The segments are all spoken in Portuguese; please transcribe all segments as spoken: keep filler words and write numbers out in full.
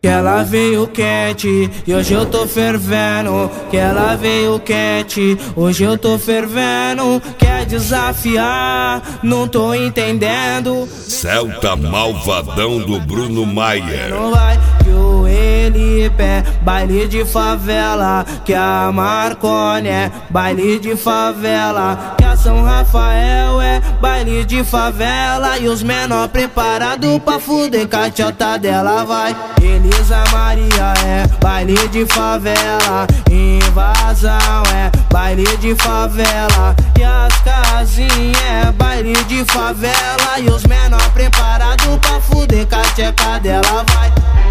que ela veio quente e hoje eu tô fervendo. Que ela veio quente, hoje eu tô fervendo. Quer desafiar, não tô entendendo. Celta Malvadão do Bruno Maia. Não vai que o Elipe é baile de favela, que a Marconi é baile de favela, que a São Rafael é baile de favela. E os menor preparado pra fuder com a tchota dela vai. Elisa Maria é baile de favela, Invasão é baile de favela, e as casinhas é baile de favela. E os menor preparado pra fuder com a tcheca dela vai.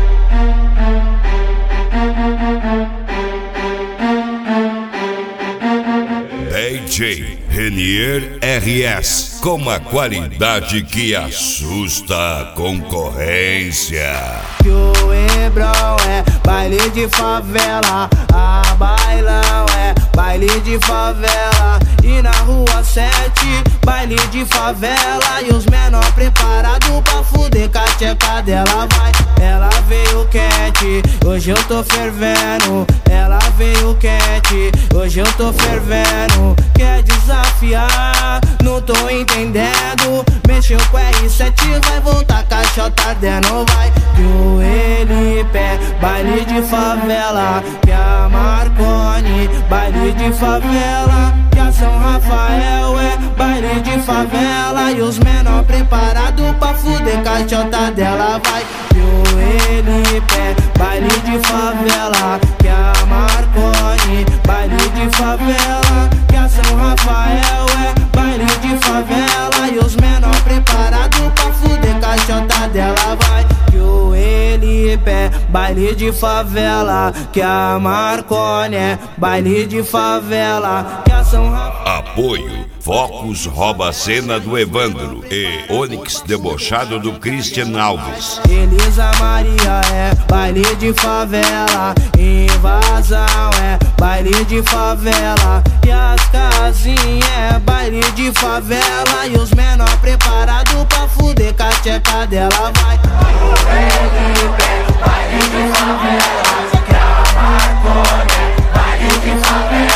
D J Renier R S, com a qualidade que assusta a concorrência. Que o Hebrão é baile de favela, a Bailão é baile de favela, e na rua sete baile de favela. E os menor preparado pra fuder com a tcheca dela vai. Ela veio quente, hoje eu tô fervendo. Ela veio quente, hoje eu tô fervendo. Quer desafiar, não tô entendendo. Mexeu com R sete, vai voltar caixota dentro, vai. Que o Elipe é baile de favela, que a Marconi baile de favela, que a São Rafael é baile de favela. E os menor preparado pra fuder caixota dela vai. Que o Elipe é baile de favela, que a Marconi baile de favela, que a São Rafael é baile de favela. E os menor preparado pra fuder caixota dela vai. Que o Elipe é baile de favela, que a Marconi é baile de favela, que a São Rafael. Apoio Focus Rouba Cena do Evandro e Onix Debochado do Christian Alves. Elisa Maria é baile de favela, Invasão é baile de favela, e as casinhas é baile de favela. E os menor preparado pra fuder com a tcheca dela vai. Elipe é baile de favela, que a Marconi é baile de favela.